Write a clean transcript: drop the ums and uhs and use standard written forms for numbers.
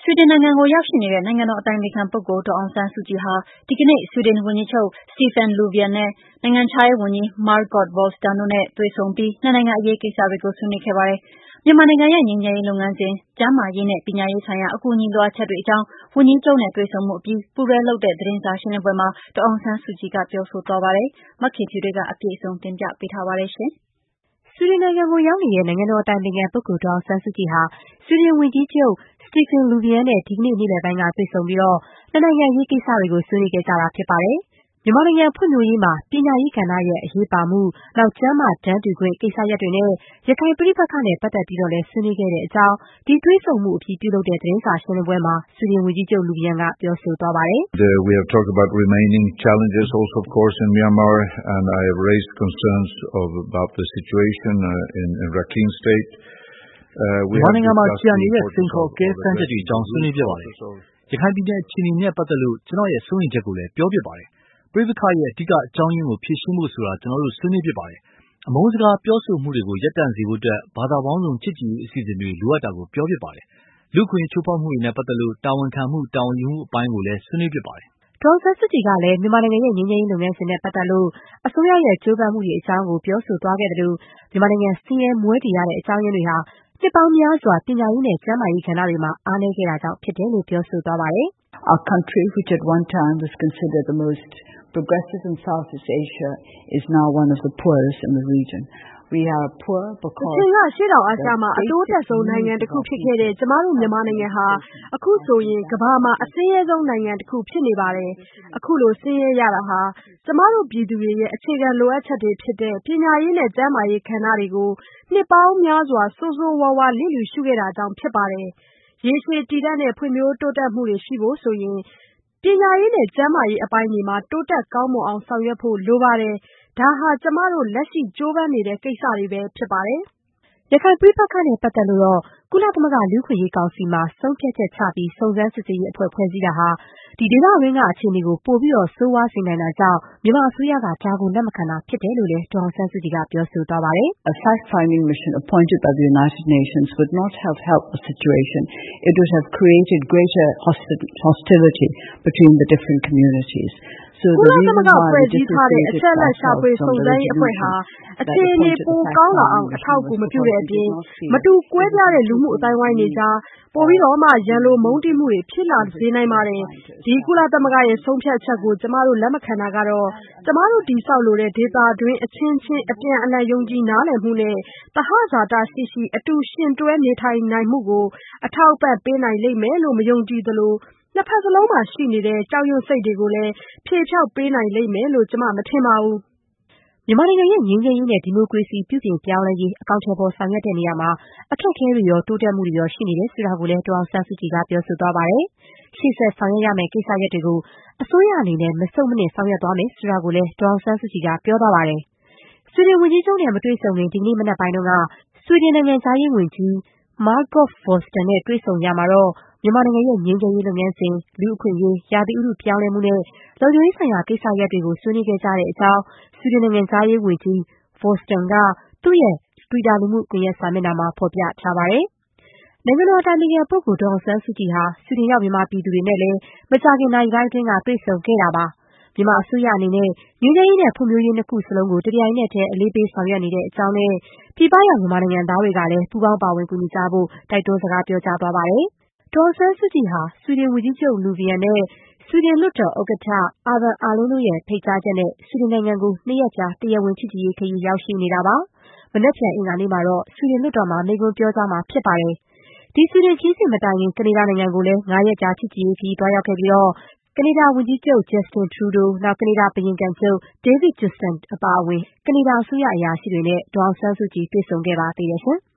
ဆွီဒင်နိုင်ငံကိုရောက်ရှိနေတဲ့နိုင်ငံတော်အတိုင်ပင်ခံပုဂ္ဂိုလ်ဒေါ်အောင်ဆန်းစုကြည်ဟာဒီကနေ့ဆွီဒင်ဝန်ကြီးချုပ် Stefan Löfven နဲ့နိုင်ငံခြားရေးဝန်ကြီး Margot Wallström တို့နဲ့တွေ့ဆုံပြီးနှစ်နိုင်ငံအရေးကိစ္စတွေကိုဆွေးနွေးခဲ့ပါတယ်။မြန်မာနိုင်ငံရဲ့ငြိမ်းချမ်းရေးလုပ်ငန်းစဉ်၊ကျန်းမာရေးနဲ့ပညာရေးဆိုင်ရာအကူအညီလိုအပ်ချက်တွေအကြောင်းဝန်ကြီးချုပ်နဲ့တွေ့ဆုံမှုအပြီးပူးတွဲလုပ်တဲ့သတင်းစာရှင်းလင်းပွဲမှာဒေါ်အောင်ဆန်းစုကြည်ကပြောဆိုသွားပါတယ်။မခင်ဖြူတွေကအပြည့်အစုံတင်ပြပေးထားပါတယ်ရှင်။ဆွီဒင်နိုင်ငံကိုရောက်နေတဲ့နိုင်ငံတော်အတိုင်ပင်ခံပုဂ္ဂိုလ်ဒေါ်အောင်ဆန်းစုကြည်ဟာဆွီဒင်ဝန်ကြီးချုပ် Stefan Löfven နဲ့ဒီကနေ့နေ့လည်ပိုင်းကတွေ့ဆုံပြီးနှစ်နိုင်ငံအရေးကိစ္စတွေကိုဆွေးနွေးခဲ့ကြတာဖြစ်ပါတယ်။မြန်မာနိုင်ငံဖွံ့ဖြိုးရေးမှာပညာရေးကဏ္ဍရဲ့အရေးပါမှု၊ကျန်းမာတန်းတူခွင့်ကိစ္စရပ်တွေနဲ့ရခိုင်ပဋိပက္ခနဲ့ပတ်သက်ပြီးတော့လည်းဆွေးနွေးခဲ့တဲ့အကြောင်းဒီတွေ့ဆုံမှုအပြီးပြုလုပ်တဲ့သတင်းစာရှင်းလင်းပွဲမှာဆွီဒင်ဝန်ကြီးချုပ် Löfven ကပြောဆိုသွားပါတယ်။ We have talked about remaining challenges also of course in Myanmar and I have raised concerns about the situation in Rakhine State. မြန်မာနိုင်ငံမှာကျန်နေတဲ့စိန်ခေါ်ကဲစမ်းချက်တွေအကြောင်းဆွေးနွေးပြပါတယ်။ရခိုင်ပြည်နယ်အခြေအနေနဲ့ပတ်သက်လို့ကျွန်တော်ရဲ့စိုးရိမ်ချက်ကိုလည်းပြောပြပါတယ်။ပဋိပက္ခရဲ့အဓိကအကြောင်းရင်းကိုဖြေရှင်းဖို့ဆိုတာကျွန်တော်တို့ဆွေးနွေးပြပါတယ်။အမုန်းစကားပြောဆိုမှုတွေကိုရပ်တန့်စေဖို့အတွက်ဘာသာပေါင်းစုံချစ်ကြည်ရေးအစီအစဉ်တွေလိုအပ်တာကိုပြောပြပါတယ်။လူ့အခွင့်အရေးချိုးဖောက်မှုတွေနဲ့ပတ်သက်လို့တာဝန်ခံမှုတာဝန်ယူမှုအပိုင်းကိုလည်းဆွေးနွေးပြပါတယ်။ဒေါ်အောင်ဆန်းစုကြည်ကလည်းမြန်မာနိုင်ငံရဲ့ငြိမ်းချမ်းရေးလုပ်ငန်းစဉ်နဲ့ပတ်သက်လို့အစိုးရရဲ့ကြိုးပမ်းမှုတွေအကြောင်းကိုပြောဆိုသွားခဲ့တယ်လို့မြန်မာနိုင်ငံဆင်းရဲမွဲတေရတဲ့အကြောင်းရင်းတွေဟာနှစ်ပေါင်းများစွာပညာရေးနဲ့ကျန်းမာရေးကဏ္ဍတွေမှာအားနည်းခဲ့တာကြောင့်ဖြစ်တယ်လို့ပြောဆိုသွားပါတယ်။ Our country, which at one time was considered the most progressive in Southeast Asia, is now one of the poorest in the region. We are poor because အချိန်ကရှေ့တောင်အာရှမှာအတိုးတက်ဆုံးနိုင်ငံတစ်ခုဖြစ်ခဲ့တဲ့ကျမတို့မြန်မာနိုင်ငံဟာအခုဆိုရင်ကမ္ဘာမှာအဆင်းရဲဆုံးနိုင်ငံတစ်ခုဖြစ်နေပါတယ်။အခုလိုဆင်းရဲရတာဟာကျမတို့ပြည်သူတွေရဲ့အခြေခံလိုအပ်ချက်တွေဖြစ်တဲ့ပညာရေးနဲ့ကျန်းမာရေးကဏ္ဍတွေကိုနှစ်ပေါင်းများစွာဆိုးဆိုးဝါးဝါးလျစ်လျူရှုခဲ့တာကြောင့်ဖြစ်ပါတယ်။ရေရှည်တည်တံ့တဲ့ဖွံ့ဖြိုးတိုးတက်မှုတွေရှိဖို့ဆိုရင်ပညာရေးနဲ့ကျန်းမာရေးအပိုင်းတွေမှာတိုးတက်ကောင်းမွန်အောင်ဆောင်ရွက်ဖို့လိုပါတယ်။ဒါဟာကျမတို့လက်ရှိကြိုးပမ်းနေတဲ့ကိစ္စတွေပဲဖြစ်ပါတယ်။ရခိုင်ပဋိပက္ခနဲ့ပတ်သက်လို့တော့ကုလသမဂ္ဂလူ့အခွင့်အရေးကောင်စီမှာဆုံးဖြတ်ချက်ချပြီးစုံစမ်းစစ်ဆေးရေးအဖွဲ့ဖွဲ့စည်းတာဟာဒေသတွင်းကအခြေအနေကိုပိုပြီးဆိုးဝါးစေနိုင်တာကြောင့်မြန်မာအစိုးရကဒါကိုလက်မခံတာဖြစ်တယ်လို့လည်းဒေါ်အောင်ဆန်းစုကြည်ကပြောဆိုသွားပါတယ်။ A fact-finding mission appointed by the United Nations would not have helped the situation. It would have created greater hostility between the different communities. ကုလသမဂ္ဂဖွဲ့စည်းထားတဲ့အချက်အလက်ရှာဖွေစုံစမ်းရေးအဖွဲ့ဟာအခြေအနေပိုကောင်းလာအောင်အထောက်အကူမပြုတဲ့အပြင်မတူကွဲပြားတဲ့လူမှုအတိုင်းဝိုင်းတွေကြားပိုပြီးတော့မှရန်လိုမုန်းတီးမှုတွေဖြစ်လာစေနိုင်ပါတယ်။ဒီကုလသမဂ္ဂရဲ့ဆုံးဖြတ်ချက်ကိုကျမတို့လက်မခံတာကတော့ကျမတို့တည်ဆောက်လိုတဲ့ဒေသတွင်းအချင်းချင်းအပြန်အလှန်ယုံကြည်နားလည်မှုနဲ့သဟဇာတရှိရှိအတူရှင်တွဲနေထိုင်နိုင်မှုကိုအထောက်အပံ့ပေးနိုင်လိမ့်မယ်လို့မယုံကြည်သလိုနှစ်ဖက်စလုံးမှာရှိနေတဲ့ကြောက်ရွံ့စိတ်တွေကိုလည်းဖြေဖျောက်ပေးနိုင်လိမ့်မယ်လို့ကျမမထင်ပါဘူး။မြန်မာနိုင်ငံရဲ့ငြိမ်းချမ်းရေးနဲ့ဒီမိုကရေစီပြုပြင်ပြောင်းလဲရေးအကောင်အထည်ဖော်ဆောင်ရွက်တဲ့နေရာမှာအခက်အခဲတွေရောတိုးတက်မှုတွေရောရှိနေတယ်ဆိုတာကိုလည်းဒေါ်အောင်ဆန်းစုကြည်ကပြောဆိုသွားပါတယ်။ရှေ့ဆက်ဆောင်ရွက်ရမယ့်ကိစ္စရပ်တွေကိုအစိုးရအနေနဲ့မဆုတ်မနစ်ဆောင်ရွက်သွားမယ်ဆိုတာကိုလည်းဒေါ်အောင်ဆန်းစုကြည်ကပြောသွားပါတယ်။ဆွီဒင်ဝန်ကြီးချုပ်နဲ့မတွေ့ဆုံခင်ဒီကနေ့မနက်ပိုင်းတုန်းကဆွီဒင်နိုင်ငံခြားရေးဝန်ကြီး Margot Wallström နဲ့တွေ့ဆုံကြမှာတော့မြန်မာနိုင်ငံရဲ့ငြိမ်းချမ်းရေးလုပ်ငန်းစဉ်၊လူ့အခွင့်အရေး၊ရာသီဥတုပြောင်းလဲမှုနဲ့လုံခြုံရေးဆိုင်ရာကိစ္စရပ်တွေကိုဆွေးနွေးခဲ့ကြတဲ့အကြောင်းဆွီဒင်နိုင်ငံခြားရေးဝန်ကြီး Wallström ကသူ့ရဲ့ Twitter လူမှုကွန်ရက်စာမျက်နှာမှာဖော်ပြထားပါတယ်။နိုင်ငံတော်အတိုင်ပင်ခံပုဂ္ဂိုလ်ဒေါ်အောင်ဆန်းစုကြည်ဟာဆွီဒင်ရောက်မြန်မာပြည်သူတွေနဲ့လည်းမကြာခင်နာရီပိုင်းအတွင်းကတွေ့ဆုံခဲ့တာပါ။မြန်မာအစိုးရအနေနဲ့ငြိမ်းချမ်းရေးနဲ့ဖွံ့ဖြိုးရေးနှစ်ခုစလုံးကိုတပြိုင်နက်တည်းအလေးပေးဆောင်ရွက်နေတဲ့အကြောင်းနဲ့ပြည်ပရောက်မြန်မာနိုင်ငံသားတွေကလည်းပူးပေါင်းပါဝင်ကူညီကြဖို့တိုက်တွန်းစကားပြောကြားသွားပါတယ်။ဒေါ်အောင်ဆန်းစုကြည်ဟာဆွီဒင်ဝန်ကြီးချုပ် Löfven နဲ့ဆွီဒင်လွှတ်တော်ဥက္ကဋ္ဌ Urban Ahlin တို့ရဲ့ဖိတ်ကြားချက်နဲ့ဆွီဒင်နိုင်ငံကို2 ရက်ကြာတရားဝင်ချစ်ကြည်ရေးခရီးရောက်ရှိနေတာပါ။မနက်ဖြန်အင်္ဂါနေ့မှာတော့ဆွီဒင်လွှတ်တော်မှာမိန့်ခွန်းပြောကြားမှာဖြစ်ပါတယ်။ဒီဆွီဒင်ခရီးစဉ်မတိုင်ခင်ကနေဒါနိုင်ငံကိုလည်း5 ရက်ကြာချစ်ကြည်ရေးခရီးသွားရောက်ခဲ့ပြီးကနေဒါဝန်ကြီးချုပ် Justin Trudeau ကနေဒါဘုရင်ခံချုပ် David Johnston အပါအဝင်ကနေဒါအစိုးရအရာရှိတွေနဲ့ဒေါ်အောင်ဆန်းစုကြည်တွေ့ဆုံခဲ့ပါသေးတယ်ရှင်။